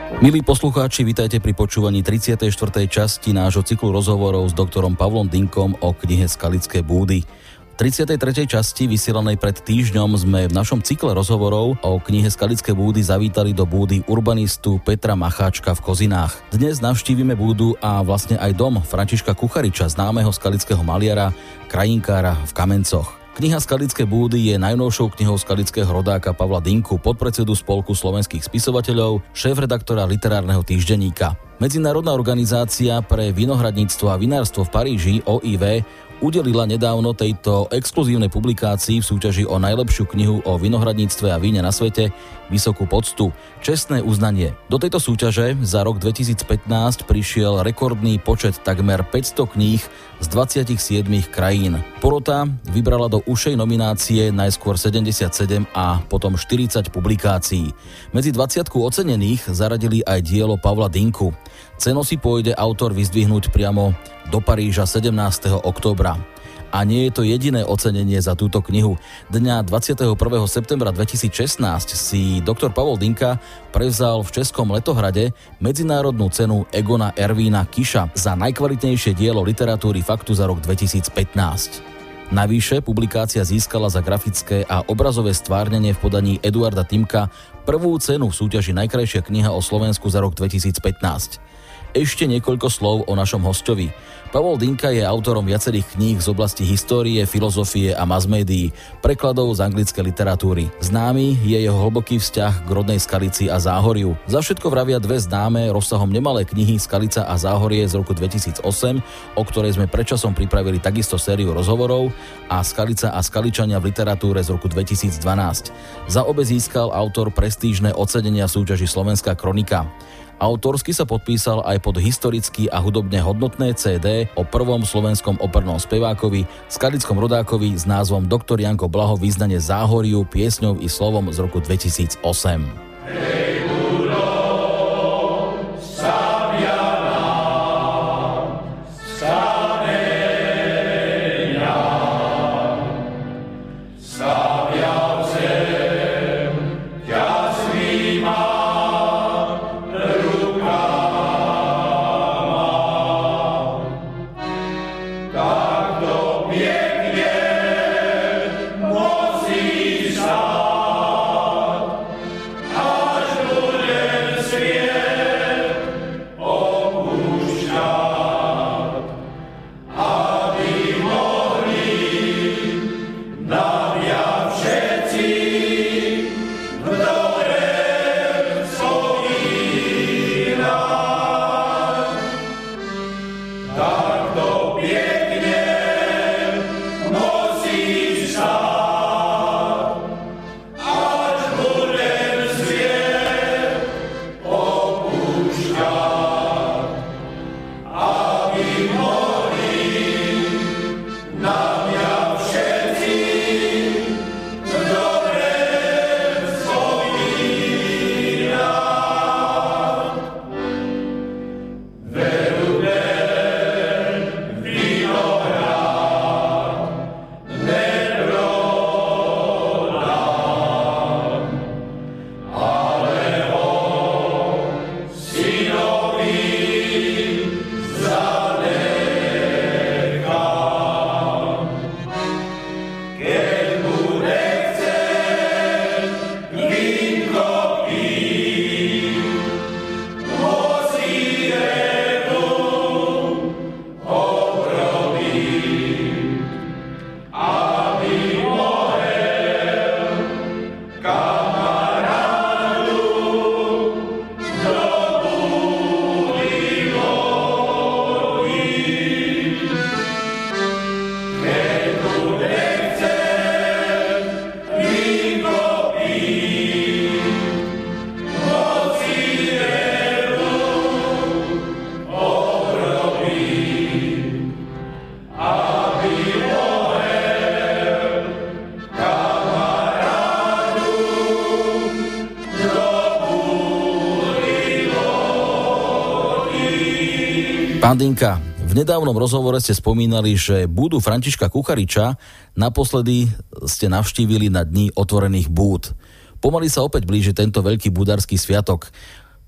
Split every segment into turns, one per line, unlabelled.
Milí poslucháči, vitajte pri počúvaní 34. časti nášho cyklu rozhovorov s doktorom Pavlom Dynkom o knihe Skalické búdy. V 33. časti, vysielanej pred týždňom, sme v našom cykle rozhovorov o knihe Skalické búdy zavítali do búdy urbanistu Petra Macháčka v Kozinách. Dnes navštívime búdu a vlastne aj dom Františka Kuchariča, známeho skalického maliara, krajinkára v Kamencoch. Kniha Skalické búdy je najnovšou knihou skalického rodáka Pavla Dynku, podpredsedu Spolku slovenských spisovateľov, šéfredaktora literárneho týždenníka. Medzinárodná organizácia pre vinohradníctvo a vinárstvo v Paríži, OIV, udelila nedávno tejto exkluzívnej publikácii v súťaži o najlepšiu knihu o vinohradníctve a víne na svete vysokú poctu, čestné uznanie. Do tejto súťaže za rok 2015 prišiel rekordný počet takmer 500 kníh z 27 krajín. Porota vybrala do ušej nominácie najskôr 77 a potom 40 publikácií. Medzi 20 ocenených zaradili aj dielo Pavla Dynku. Cenu si pôjde autor vyzdvihnúť priamo do Paríža 17. októbra. A nie je to jediné ocenenie za túto knihu. Dňa 21. septembra 2016 si doktor Pavol Dynka prevzal v Českom Letohrade medzinárodnú cenu Egona Ervína Kiša za najkvalitnejšie dielo literatúry faktu za rok 2015. Navyše publikácia získala za grafické a obrazové stvárnenie v podaní Eduarda Timka prvú cenu v súťaži Najkrajšia kniha o Slovensku za rok 2015. Ešte niekoľko slov o našom hosťovi. Pavol Dynka je autorom viacerých kníh z oblasti histórie, filozofie a masmédií, prekladov z anglickej literatúry. Známy je jeho hlboký vzťah k rodnej Skalici a Záhoriu. Za všetko vravia dve známe, rozsahom nemalé knihy Skalica a Záhorie z roku 2008, o ktorej sme predčasom pripravili takisto sériu rozhovorov, a Skalica a Skaličania v literatúre z roku 2012. Za obe získal autor prestížne ocenenia v súťaži Slovenská kronika. Autorsky sa podpísal aj pod historicky a hudobne hodnotné CD o prvom slovenskom opernom spevákovi, skalickom rodákovi s názvom Dr. Janko Blaho Význanie Záhoriu piesňou i slovom z roku 2008. Pán Dynka, v nedávnom rozhovore ste spomínali, že búdu Františka Kuchariča naposledy ste navštívili na dni otvorených búd. Pomaly sa opäť blíži tento veľký búdarský sviatok.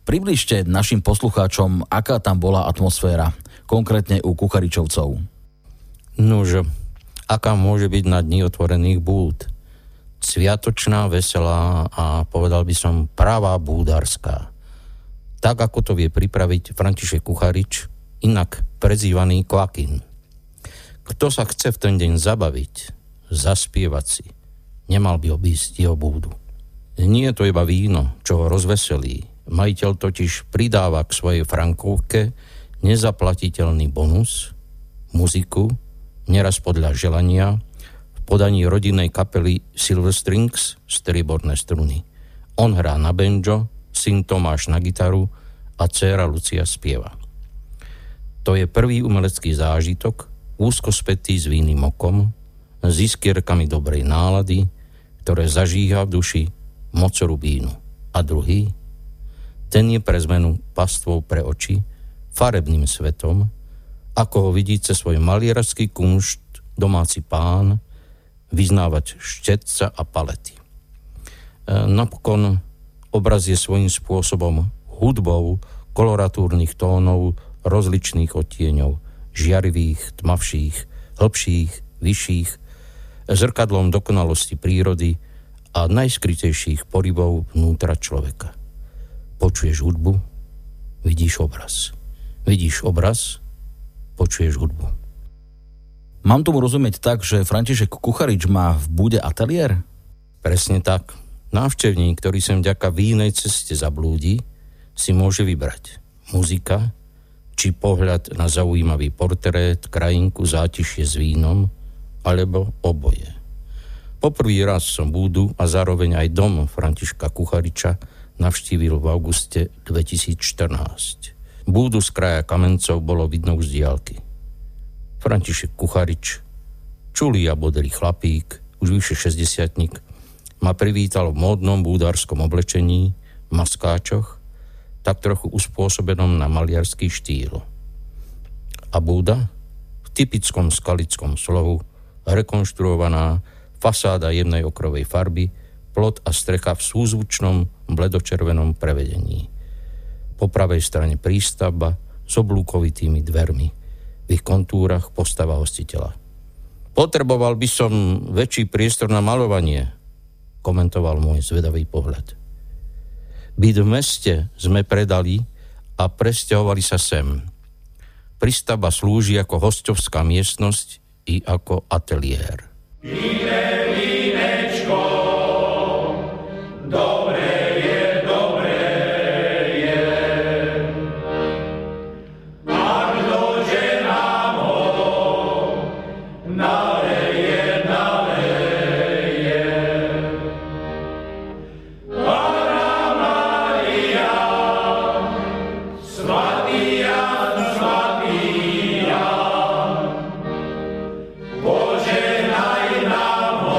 Približte našim poslucháčom, aká tam bola atmosféra, konkrétne u Kucharičovcov.
Nože, aká môže byť na dni otvorených búd? Sviatočná, veselá a povedal by som pravá búdarská. Tak, ako to vie pripraviť František Kucharič, inak prezývaný Kvakin. Kto sa chce v ten deň zabaviť, zaspievať si, nemal by obísť jeho búdu. Nie je to iba víno, čo ho rozveselí. Majiteľ totiž pridáva k svojej frankovke nezaplatiteľný bonus, muziku, neraz podľa želania, v podaní rodinnej kapely Silver Strings, strieborné struny. On hrá na banjo, syn Tomáš na gitaru a dcéra Lucia spieva. To je prvý umelecký zážitok, úzko spätý s vinným okom, s iskierkami dobrej nálady, ktoré zažíha v duši mocoru vínu. A druhý, ten je pre zmenu pastvou pre oči, farebným svetom, ako ho vidí cez svoj malieračský kunšt domáci pán vyznávať štetca a palety. Napokon obraz je svojím spôsobom hudbou koloratúrnych tónov, rozličných odtieňov, žiarivých, tmavších, hlbších, vyšších, zrkadlom dokonalosti prírody a najskrytejších porybov vnútra človeka. Počuješ hudbu, vidíš obraz. Vidíš obraz, počuješ hudbu.
Mám tomu rozumieť tak, že František Kucharič má v bude ateliér?
Presne tak. Návštevník, ktorý sem vďaka vínej ceste zablúdi, si môže vybrať muzika, či pohľad na zaujímavý portrét, krajinku, zátišie s vínom, alebo oboje. Poprvý raz som búdu a zároveň aj dom Františka Kuchariča navštívil v auguste 2014. Búdu z kraja Kamencov bolo vidno už z diaľky. František Kucharič, čulý a bodrý chlapík, už vyše 60-tník, ma privítal v módnom búdarskom oblečení, v maskáčoch, tak trochu uspôsobenom na maliarský štýl. A búda v typickom skalickom slohu, rekonštruovaná fasáda jednej okrovej farby, plot a strecha v súzvučnom bledočervenom prevedení. Po pravej strane prístavba s oblúkovitými dvermi. V ich kontúrach postava hostiteľa. Potreboval by som väčší priestor na maľovanie, komentoval môj zvedavý pohľad. Byt v meste sme predali a presťahovali sa sem. Prístavba slúži ako hosťovská miestnosť i ako ateliér.
Požehnaj nám ho.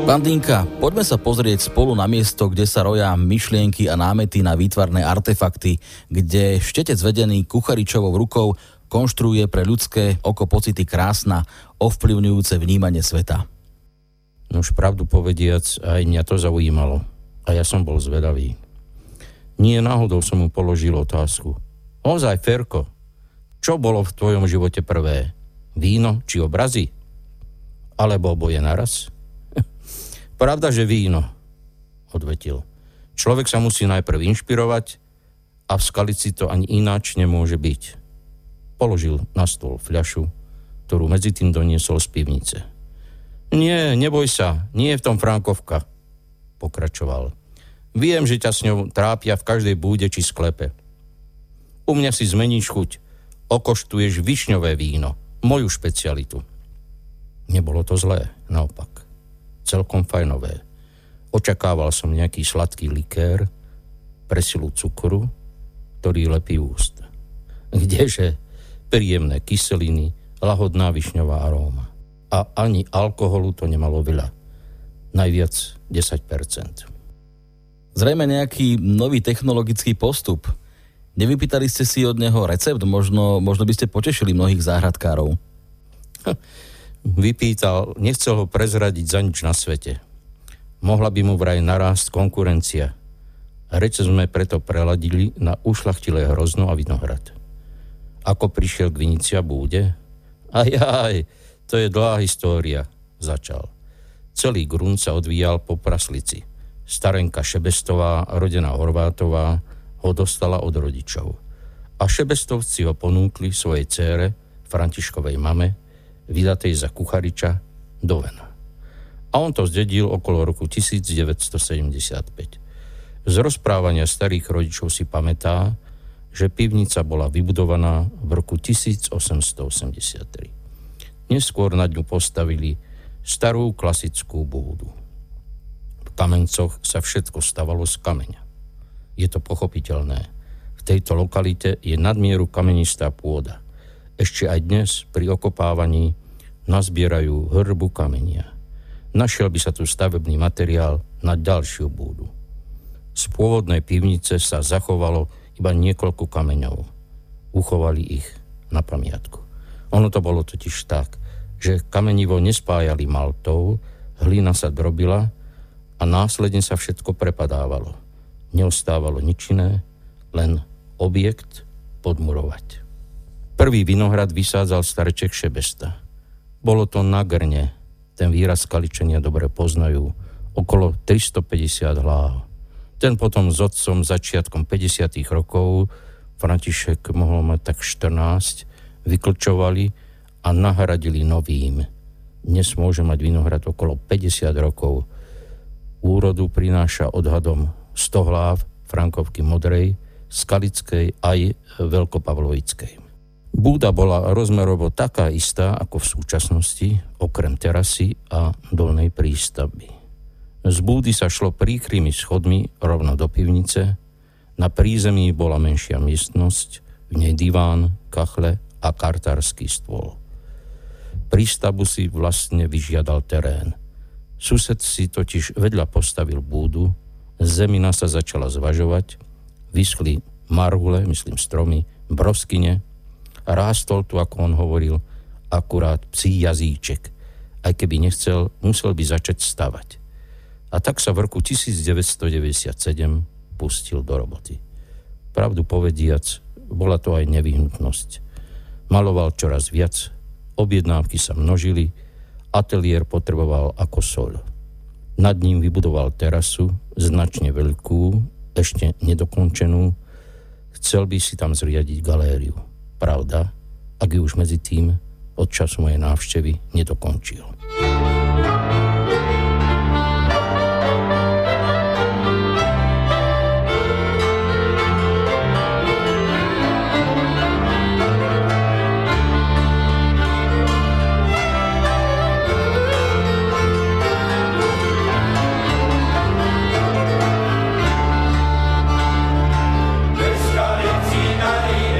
Pán Dinka, poďme sa pozrieť spolu na miesto, kde sa roja myšlienky a námety na výtvarné artefakty, kde štetec vedený Kucharičovou rukou konštruuje pre ľudské oko pocity krásna, ovplyvňujúce vnímanie sveta.
No už pravdu povediac, aj mňa to zaujímalo. A ja som bol zvedavý. Nie náhodou som mu položil otázku. Ozaj, Ferko, čo bolo v tvojom živote prvé? Víno či obrazy? Alebo oboje naraz? Pravda, že víno, odvetil. Človek sa musí najprv inšpirovať a v Skalici to ani ináč nemôže byť. Položil na stôl fľašu, ktorú medzi tým doniesol z pivnice. Nie, neboj sa, nie je v tom Frankovka, pokračoval. Viem, že ťa s ňou trápia v každej búde či sklepe. U mňa si zmeníš chuť, okoštuješ višňové víno, moju špecialitu. Nebolo to zlé, naopak. Celkom fajnové. Očakával som nejaký sladký likér, presilu cukru, ktorý lepí ústa. Kdeže príjemné kyseliny, lahodná višňová aróma. A ani alkoholu to nemalo veľa. Najviac 10%.
Zrejme nejaký nový technologický postup. Nevypýtali ste si od neho recept? Možno by ste potešili mnohých záhradkárov.
Vypýtal, nechcel ho prezradiť za nič na svete. Mohla by mu vraj narásť konkurencia. Recept sme preto preladili na ušľachtilé hrozno a vinohrad. Ako prišiel k vinici a búde? Ajaj, to je dlhá história, začal. Celý grunt sa odvíjal po praslici. Starenka Šebestová, rodená Horvátová, ho dostala od rodičov. A Šebestovci ho ponúkli svojej dcére, Františkovej mame, vydatej za Kuchariča, do Vena. A on to zdedil okolo roku 1975. Z rozprávania starých rodičov si pamätá, že pivnica bola vybudovaná v roku 1883. Neskôr na ňu postavili starú klasickú búdu. V Kamencoch sa všetko stavalo z kameňa. Je to pochopiteľné. V tejto lokalite je nadmieru kamenistá pôda. Ešte aj dnes pri okopávaní nazbierajú hrbu kamenia. Našiel by sa tu stavebný materiál na ďalšiu búdu. Z pôvodnej pivnice sa zachovalo iba niekoľko kameňov. Uchovali ich na pamiatku. Ono to bolo totiž tak, že kamenivo nespájali maltou, hlina sa drobila a následne sa všetko prepadávalo. Neostávalo nič iné, len objekt podmurovať. Prvý vinohrad vysádzal stareček Šebesta. Bolo to na Grne, ten výraz Skaličania dobre poznajú, okolo 350 hláv. Ten potom s otcom začiatkom 50. rokov, František mohol mať tak 14, vyklčovali a nahradili novým. Dnes môže mať vinohrad okolo 50 rokov. Úrodu prináša odhadom 100 hláv Frankovky Modrej, Skalickej aj Veľkopavlovickej. Búda bola rozmerovo taká istá ako v súčasnosti, okrem terasy a dolnej prístavby. Z búdy sa šlo príkrymi schodmi rovno do pivnice, na prízemí bola menšia miestnosť, v nej diván, kachle a kartársky stôl. Prístavbu si vlastne vyžiadal terén. Sused si totiž vedľa postavil búdu, zemina sa začala zvažovať, vyschli marhule, myslím stromy, broskyne, rástol tu, ako on hovoril, akurát psí jazyček. Aj keby nechcel, musel by začať stavať. A tak sa v roku 1997 pustil do roboty. Pravdu povediac, bola to aj nevyhnutnosť. Maloval čoraz viac, objednávky sa množili, ateliér potreboval ako soľ. Nad ním vybudoval terasu, značne veľkú, ešte nedokončenú. Chcel by si tam zriadiť galériu. Pravda, ak ju už medzi tým od času mojej návštevy nedokončil.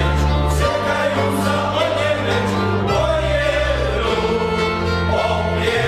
Yeah.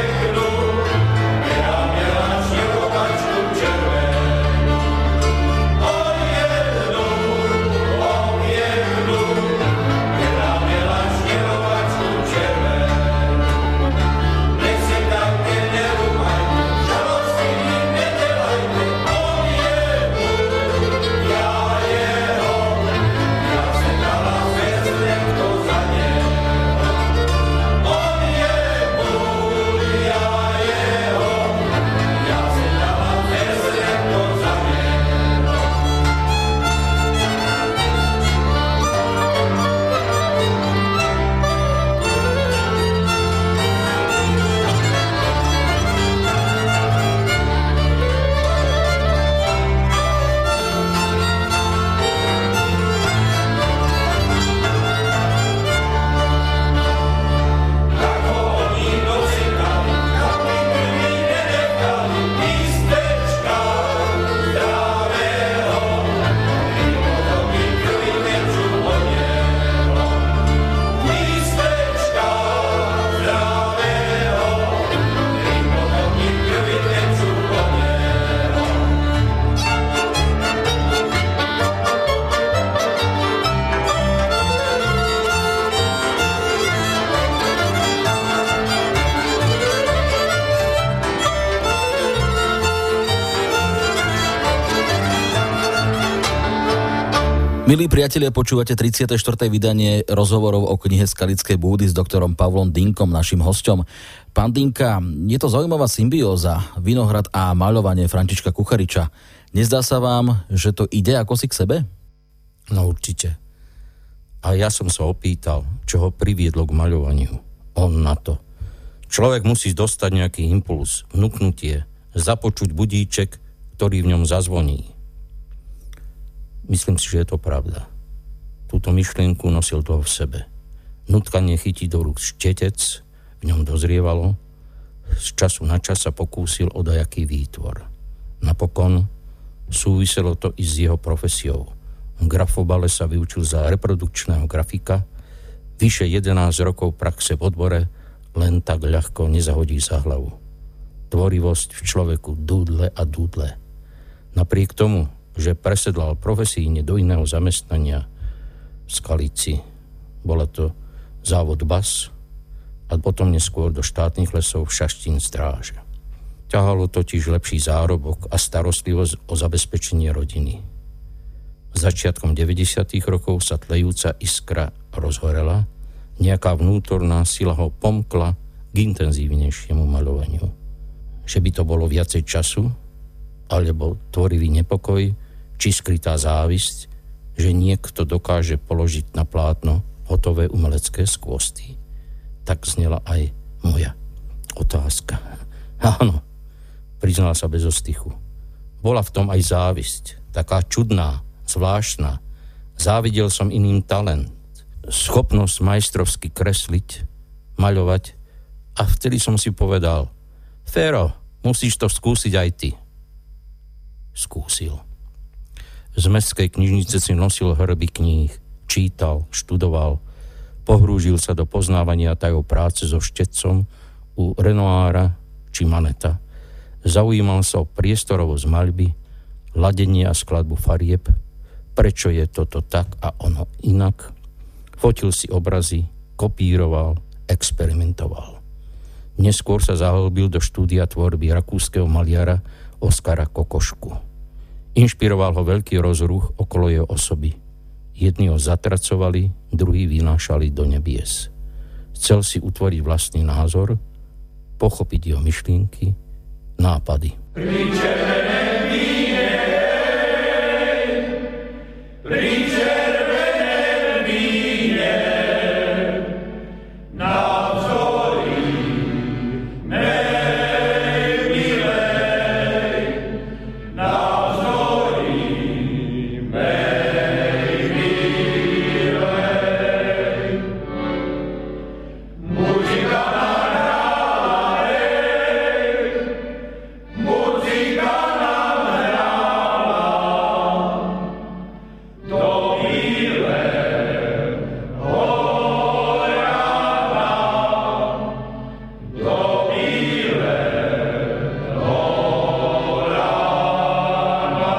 Milí priatelia, počúvate 34. vydanie rozhovorov o knihe Skalické búdy s doktorom Pavlom Dynkom, našim hosťom. Pán Dynka, je to zaujímavá symbióza, vinohrad a maľovanie Františka Kuchariča. Nezdá sa vám, že to ide ako si k sebe?
No určite. A ja som sa opýtal, čo ho priviedlo k maľovaniu. On na to. Človek musí dostať nejaký impuls, vnuknutie, započuť budíček, ktorý v ňom zazvoní. Myslím si, že je to pravda. Túto myšlienku nosil dlho v sebe. Nutkanie chytiť do rúk štetec, v ňom dozrievalo. Z času na čas sa pokúsil o dajaký výtvor. Napokon súviselo to i s jeho profesiou. V grafobale sa vyučil za reprodukčného grafika. Vyše 11 rokov praxe v odbore len tak ľahko nezahodí za hlavu. Tvorivosť v človeku dúdle a dúdle. Napriek tomu, že presedlal profesíne do iného zamestnania v Skalici. Bola to závod BAS a potom neskôr do štátnych lesov Šaštín stráže. Ťahalo totiž lepší zárobok a starostlivosť o zabezpečenie rodiny. Začiatkom 90. rokov sa tlejúca iskra rozhorela, nejaká vnútorná sila ho pomkla k intenzívnejšiemu maľovaniu. Že by to bolo viacej času, alebo tvorivý nepokoj, či skrytá závisť, že niekto dokáže položiť na plátno hotové umelecké skvosty. Tak znela aj moja otázka. Áno, priznala sa bez ostychu. Bola v tom aj závisť, taká čudná, zvláštna. Závidel som iným talent, schopnosť majstrovsky kresliť, maľovať a vtedy som si povedal, Fero, musíš to skúsiť aj ty. Skúsil. Z mestskej knižnice si nosil hrby kníh, čítal, študoval, pohrúžil sa do poznávania tajov práce so štetcom u Renoára či Maneta. Zaujímal sa o priestorovosť maľby, ladenie a skladbu farieb, prečo je toto tak a ono inak. Fotil si obrazy, kopíroval, experimentoval. Neskôr sa zahlbil do štúdia tvorby rakúskeho maliara Oskara Kokošku. Inšpiroval ho veľký rozruch okolo jeho osoby. Jedni ho zatracovali, druhí vynášali do nebies. Chcel si utvoriť vlastný názor, pochopiť jeho myšlienky, nápady. Pri červené víne, pri červené víne, navzory mej milej, navzory mej milej. Muzika nám hrala, do bíle horana, do bíle horana.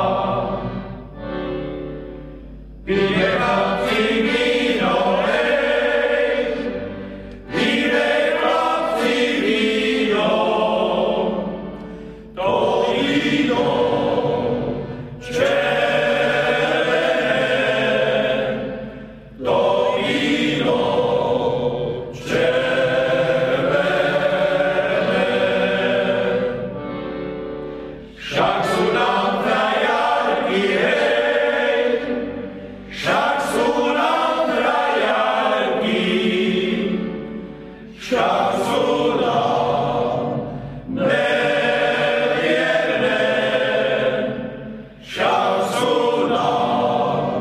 Pije chlapci víno, pije chlapci víno, to víno červené, to víno červené. Však sú nám trajarky, hej, však sú nám trajarky, však sú nám nevierne, však sú nám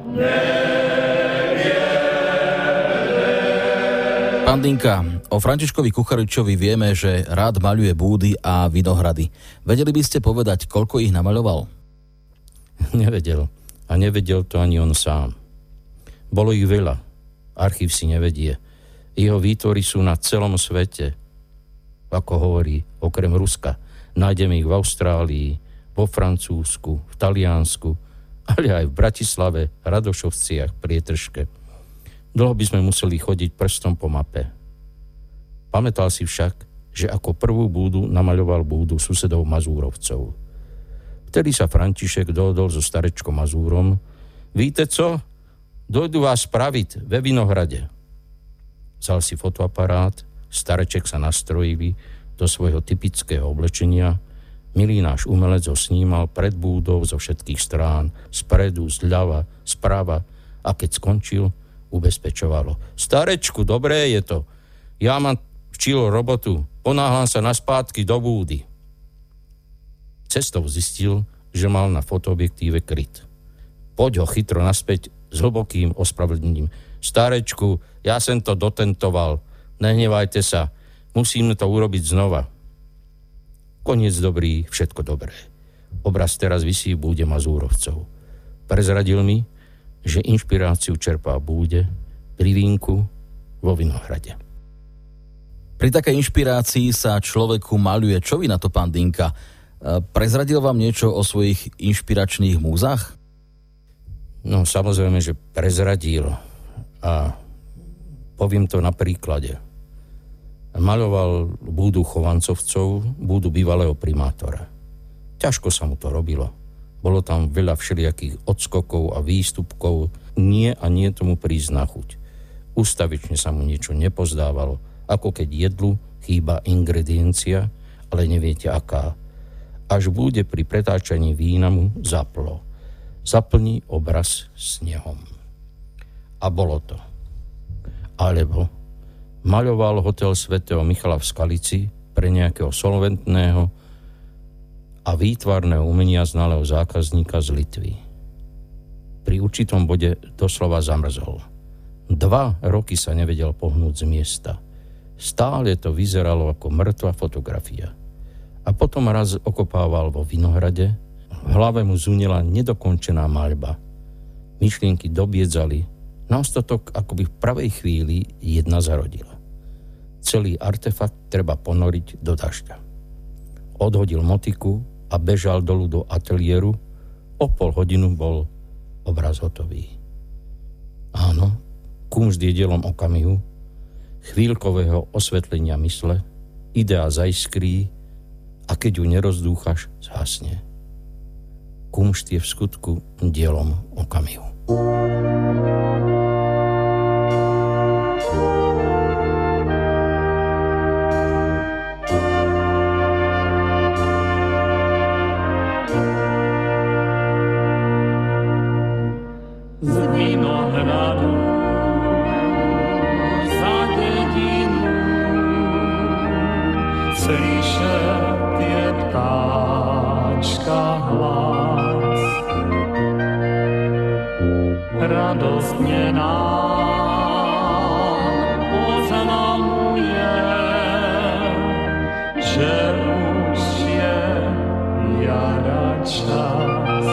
nevierne.
Pán Dynka, o Františkovi Kucharičovi vieme, že rád maľuje búdy a vinohrady. Vedeli by ste povedať, koľko ich namaľoval?
Nevedel. A nevedel to ani on sám. Bolo ich veľa. Archív si nevedie. Jeho výtvory sú na celom svete. Ako hovorí, okrem Ruska. Nájdeme ich v Austrálii, vo Francúzsku, v Taliansku, ale aj v Bratislave, Radošovciach, Prietržke. Dlho by sme museli chodiť prstom po mape. Pamätal si však, že ako prvú búdu namaľoval búdu susedov Mazúrovcov. Vtedy sa František dohodol so starečkom Mazúrom, Víte co? Dojdu vás spraviť ve Vinohrade. Vzal si fotoaparát, stareček sa nastrojili do svojho typického oblečenia. Milý náš umelec ho snímal pred búdou zo všetkých strán, spredu, zľava, sprava a keď skončil, ubezpečovalo. Starečku, dobré je to. Ja mám včilo robotu, ponáhľam sa naspátky do búdy. Cestou zistil, že mal na fotoobjektíve kryt. Poď ho chytro naspäť s hlbokým ospravedlnením. Starečku, ja som to dotentoval. Nehnevajte sa, musíme to urobiť znova. Koniec dobrý, všetko dobré. Obraz teraz visí v búde Mazúrovcov. Prezradil mi, že inšpiráciu čerpá v búde, pri vínku, vo Vinohrade.
Pri takej inšpirácii sa človeku maľuje. Čo vy na to, pán Dinka? Prezradil vám niečo o svojich inšpiračných múzach?
No, samozrejme, že prezradil. A poviem to na príklade. Maľoval búdu Chovancovcov, búdu bývalého primátora. Ťažko sa mu to robilo. Bolo tam veľa všelijakých odskokov a výstupkov. Nie a nie tomu prísť na chuť. Ustavične sa mu niečo nepozdávalo. Ako keď jedlu chýba ingrediencia, ale neviete aká. Až bude pri pretáčaní vína mu zaplo. Zaplní obraz snehom. A bolo to. Alebo maľoval hotel svätého Michala v Skalici pre nejakého solventného a výtvarného umenia znalého zákazníka z Litvy. Pri určitom bode doslova zamrzol. 2 roky sa nevedel pohnúť z miesta. Stále to vyzeralo ako mŕtva fotografia. A potom raz okopával vo Vinohrade, v hlave mu zúnila nedokončená maľba. Myšlienky dobiedzali, na ostatok akoby v pravej chvíli jedna zarodila. Celý artefakt treba ponoriť do dažďa. Odhodil motiku a bežal dolu do ateliéru. O pol hodinu bol obraz hotový. Áno, kumšt je dielom okamihu, chvíľkového osvetlenia mysle, idea zaiskrí a keď ju nerozdúchaš, zhasne. Kumšt je v skutku dielom okamihu.
Z Vinohradu za dedinu slyšet je ptáčka hlas. Radostně nám oznamuje, že už je jara čas.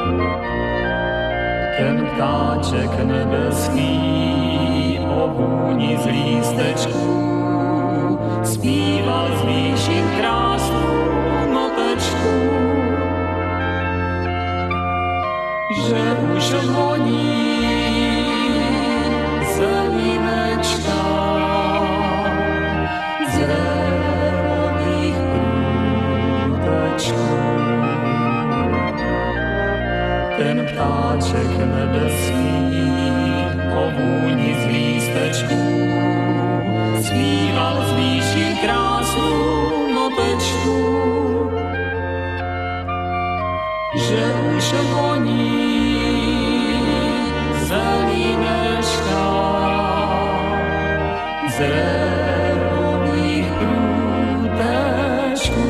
Ten ptáček nebeský o vůni z lístečků zpíval z výšin krásnou notečku, že už voní zelinečka z révových průtečků. Ten ptáček nebeský o vůni z lístečků zpíval z výšin krásnou notečku, že už voní zelinečka z révových průtečků.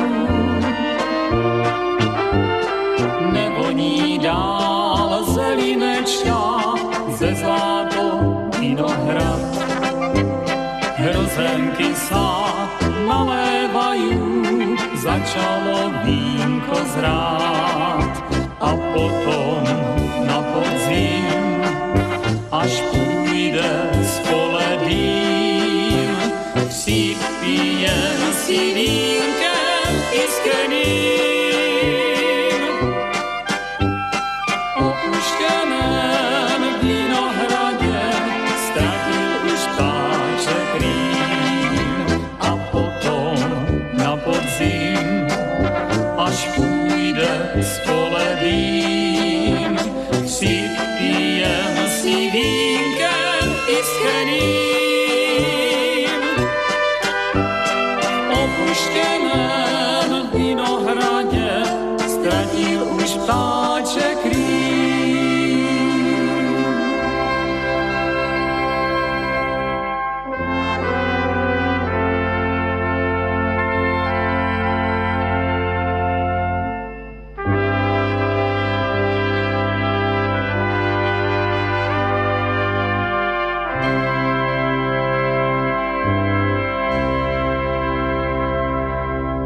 Nevoní dál zelinečka ze zlatou Vinohrad. Hrozenky sa nalévajú, začalo vínko zrát. A potom na podzim, až půjde z pole dým, připijem si vínkem iskreným. Opuštěném Vinohradě ztratil už ptáček rým. A potom na podzim, až půjde z pole dým,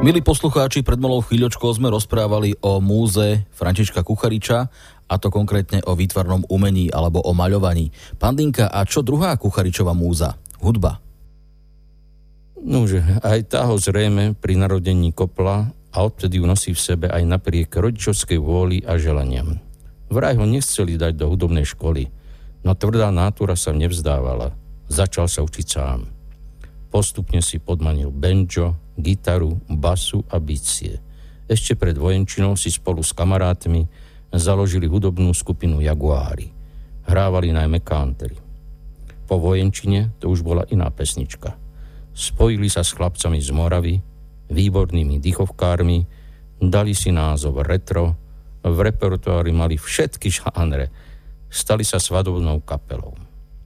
Milí poslucháči, pred malou chvíľočkou sme rozprávali o múze Františka Kuchariča, a to konkrétne o výtvarnom umení alebo o maľovaní. Pán Dinka, a čo druhá Kucharičova múza? Hudba.
Nože, aj tá ho zrejme pri narodení kopla a odtedy ju nosí v sebe aj napriek rodičovskej vôli a želaniam. Vraj ho nechceli dať do hudobnej školy, no tvrdá nátura sa nevzdávala. Začal sa učiť sám. Postupne si podmanil banjo, gitaru, basu a bicie. Ešte pred vojenčinou si spolu s kamarátmi založili hudobnú skupinu Jaguári. Hrávali najmä country. Po vojenčine to už bola iná pesnička. Spojili sa s chlapcami z Moravy, výbornými dychovkármi, dali si názov retro, v repertoári mali všetky žánre, stali sa svadobnou kapelou.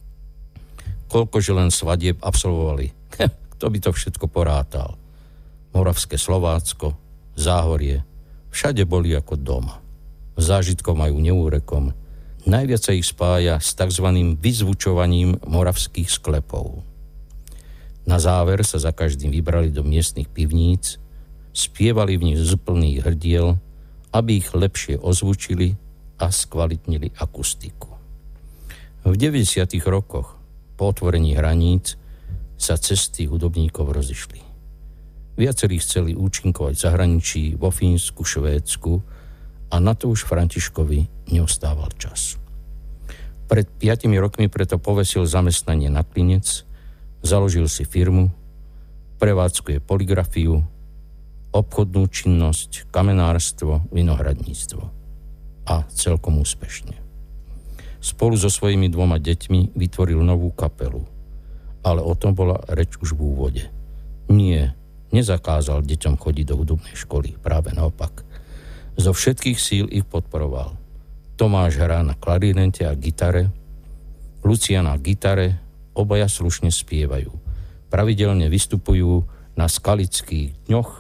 Koľkože len svadieb absolvovali, kto by to všetko porátal. Moravské Slovácko, Záhorie, všade boli ako doma. Zážitkov majú neúrekom. Najviac sa ich spája s takzvaným vyzvučovaním moravských sklepov. Na záver sa za každým vybrali do miestnych pivníc, spievali v nich z plných hrdiel, aby ich lepšie ozvučili a skvalitnili akustiku. V 90. rokoch, po otvorení hraníc, sa cesty hudobníkov rozišli. Viacerí chceli účinkovať v zahraničí, vo Fínsku, Švédsku a na to už Františkovi neostával čas. Pred 5 rokmi preto povesil zamestnanie na klinec, založil si firmu, prevádzkuje poligrafiu, obchodnú činnosť, kamenárstvo, vinohradníctvo. A celkom úspešne. Spolu so svojimi 2 deťmi vytvoril novú kapelu. Ale o tom bola reč už v úvode. Nie, nezakázal deťom chodiť do hudobnej školy, práve naopak. Zo všetkých síl ich podporoval. Tomáš hrá na klarinete a gitare, Lucia na gitare, obaja slušne spievajú. Pravidelne vystupujú na skalických dňoch,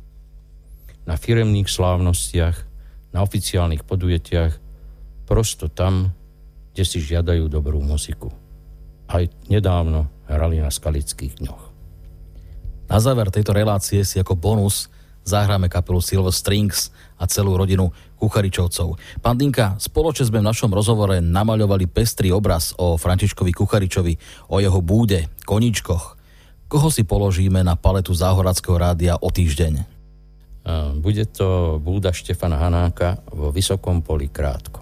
na firemných slávnostiach, na oficiálnych podujetiach, prosto tam, kde si žiadajú dobrú muziku. Aj nedávno hrali na skalických dňoch.
Na záver tejto relácie si ako bonus zahráme kapelu Silver Strings a celú rodinu Kucharičovcov. Pán Dinka, spoločne sme v našom rozhovore namaľovali pestrý obraz o Františkovi Kucharičovi, o jeho búde, koníčkoch. Koho si položíme na paletu Záhorackého rádia o týždeň?
Bude to búda Štefana Hanáka vo Vysokom poli krátko.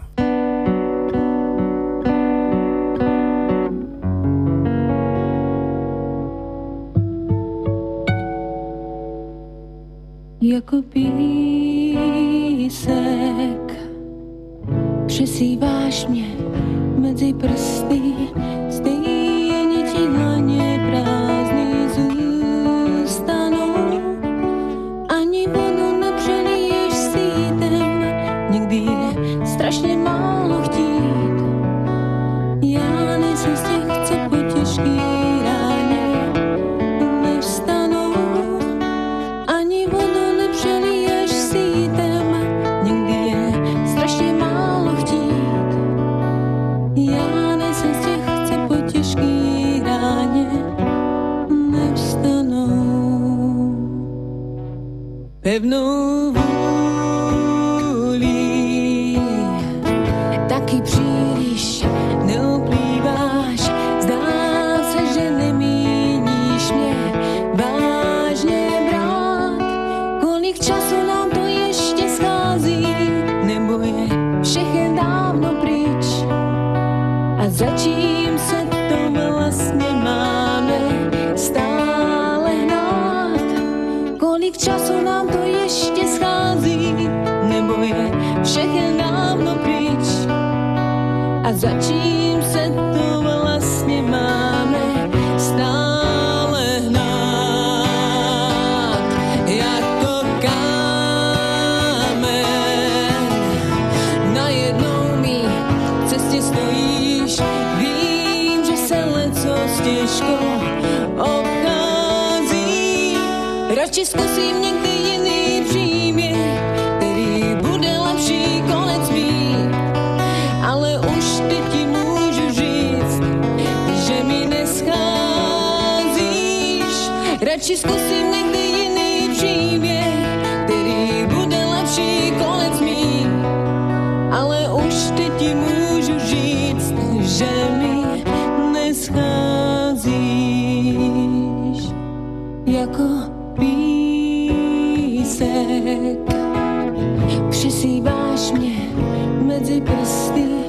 Jako písek přesýváš mě mezi prsty, stejně ti dlaně prázdný zůstanou. Ani vodu nepřeliješ sítem, někdy je strašně málo chtít. Já nejsem z těch, co po těžký ráně nevstanou. Ani vodu nepřeliješ sítem, někdy je strašně málo chtít. Já nejsem z těch, co po těžký ráně nevstanou. Pevnou vůlí taky příliš neoplýváš. Zdá se, že nemíníš mě vážně brát. Kolik času nám to ještě schází, nebo je všechno dávno pryč? A za čím se to vlastně máme stále hnát? Kolik času nám to ještě schází, nebo je všechno dávno pryč? A za čím se to vlastně máme stále hnát? Jako kámen najednou mi v cestě stojíš. Vím, že se lecos těžko obchází. Radši zkusím někdy jiný příběh, který bude lepší konec mít. Ale už teď ti můžu říct, že mi nescházíš. Radši zkusím někdy jiný příběh, teď ti můžu říct, že mi nescházíš jako písek. Přesýváš mě mezi prsty